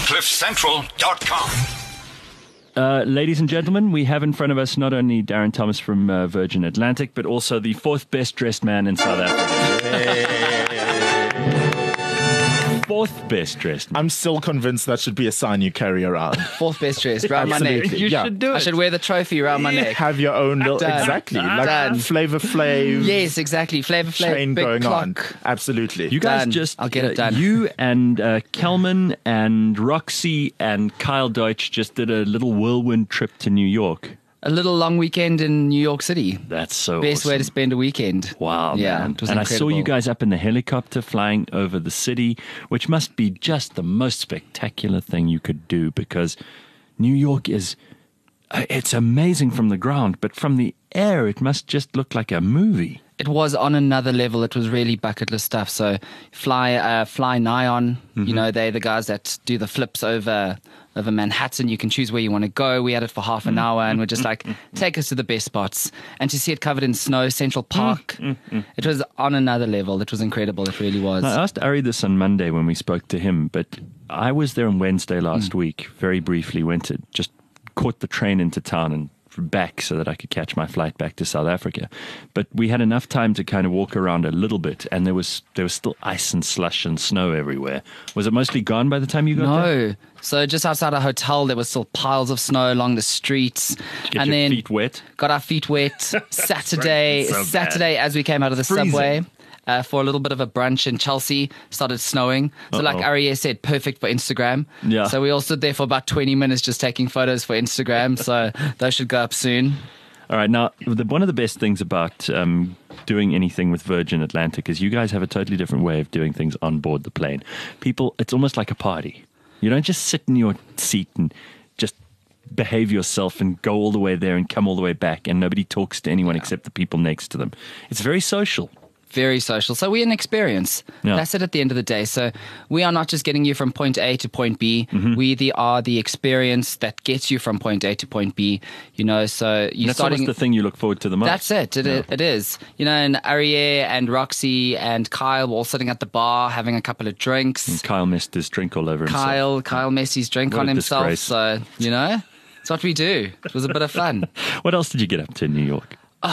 CliffCentral.com. Ladies and gentlemen, we have in front of us not only Darren Thomas from Virgin Atlantic, but also the fourth best dressed man in South Africa. Fourth best dressed man. I'm still convinced that should be a sign you carry around. Fourth best dressed, round my neck. You should do it. I should wear the trophy around my neck. Have your own little, Done. exactly, like Done. Flavor Flav. Yes, exactly. Flavor Flav, Chain big going clock. on. Absolutely. You guys Done. I'll get it done. You and Kelman and Roxy and Kyle Deutsch just did a little whirlwind trip to New York. A little long weekend in New York City. That's so Best awesome. way to spend a weekend. Wow, Yeah, man. it was and incredible. I saw you guys up in the helicopter flying over the city, which must be just the most spectacular thing you could do, because New York is, it's amazing from the ground, but from the air, it must just look like a movie. It was on another level. It was really bucket list stuff. So fly Nion, you know, they're the guys that do the flips over Manhattan. You can choose where you want to go. We had it for half an hour and we're just like, take us to the best spots. And to see it covered in snow, Central Park, it was on another level. It was incredible. It really was. I asked Ari this on Monday when we spoke to him, but I was there on Wednesday last week, very briefly, just caught the train into town and back so that I could catch my flight back to South Africa. But we had enough time to kind of walk around a little bit, and there was still ice and slush and snow everywhere. Was it mostly gone by the time you got there? No. So just outside our hotel, there was still piles of snow along the streets. Get and your then feet wet? got our feet wet. Saturday, as we came out of the Freezing. subway for a little bit of a brunch in Chelsea, started snowing. So like Ariel said, perfect for Instagram. Yeah. So we all stood there for about 20 minutes just taking photos for Instagram. So those should go up soon. All right. Now, one of the best things about doing anything with Virgin Atlantic is you guys have a totally different way of doing things on board the plane. It's almost like a party. You don't just sit in your seat and just behave yourself and go all the way there and come all the way back, and nobody talks to anyone except the people next to them. It's very social. Very social. So we're an experience. Yeah. That's it at the end of the day. So we are not just getting you from point A to point B. We are the experience that gets you from point A to point B. You know, so you're That's starting. almost the thing you look forward to the most. That's it. It is. You know, and Ariel and Roxy and Kyle were all sitting at the bar having a couple of drinks. And Kyle missed his drink all over himself. Kyle Messi's drink What on a himself. disgrace. So, you know, it's what we do. It was a bit of fun. What else did you get up to in New York?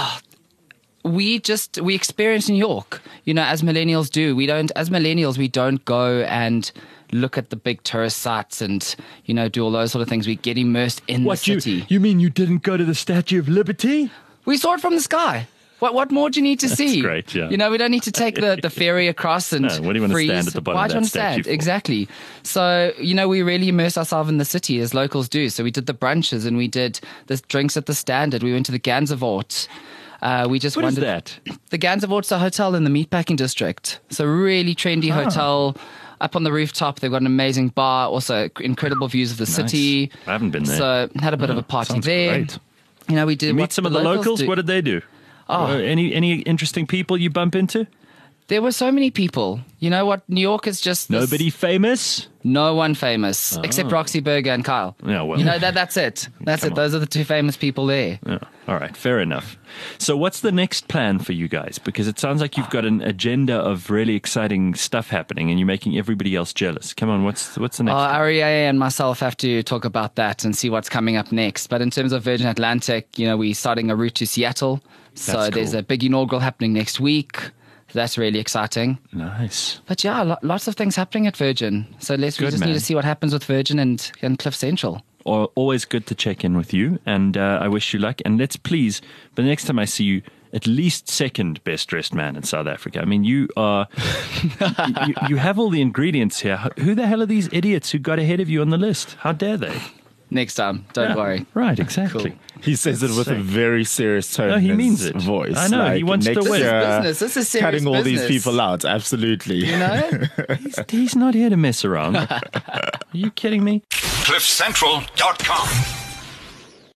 We experience New York, you know, as millennials do. We don't go and look at the big tourist sites and, you know, do all those sort of things. We get immersed in the city. You mean you didn't go to the Statue of Liberty? We saw it from the sky. What more do you need to see? great, yeah. You know, we don't need to take the ferry across and No, what do you want to freeze. stand at the bottom Why of do you that want to stand? statue for? Exactly. So, you know, we really immerse ourselves in the city as locals do. So we did the brunches and we did the drinks at the Standard. We went to the Gansevoort. We just What is wondered. that? The Gansevoort's a hotel in the meatpacking district. It's a really trendy hotel. Up on the rooftop, they've got an amazing bar. Also, incredible views of the city. I haven't been there. So had a bit of a party sounds there. great. You know, we did. You meet what some of the locals? do. What did they do? Any interesting people you bump into? There were so many people. You know what? New York is just this- Nobody famous? No one famous except Roxy Berger and Kyle. Yeah, well. You know that's it. That's Come it. on. Those are the two famous people there. Yeah. All right, fair enough. So what's the next plan for you guys? Because it sounds like you've got an agenda of really exciting stuff happening and you're making everybody else jealous. Come on, what's the next thing? Ariel and myself have to talk about that and see what's coming up next. But in terms of Virgin Atlantic, you know, we're starting a route to Seattle. So That's there's cool. a big inaugural happening next week. That's really exciting. Nice. But yeah, lots of things happening at Virgin. So we Good, just man. need to see what happens with Virgin and Cliff Central. Always good to check in with you, and I wish you luck. And let's please, but the next time I see you, at least second best dressed man in South Africa. I mean, you are, you have all the ingredients here. Who the hell are these idiots who got ahead of you on the list? How dare they? Next time, don't worry. Right, exactly. Cool. He says it with a very serious tone. No, he in means his it. Voice. I know, he wants to next win. This is year, business. This is serious cutting all these business. people out. Absolutely. You know? He's not here to mess around. Are you kidding me? CliffCentral.com.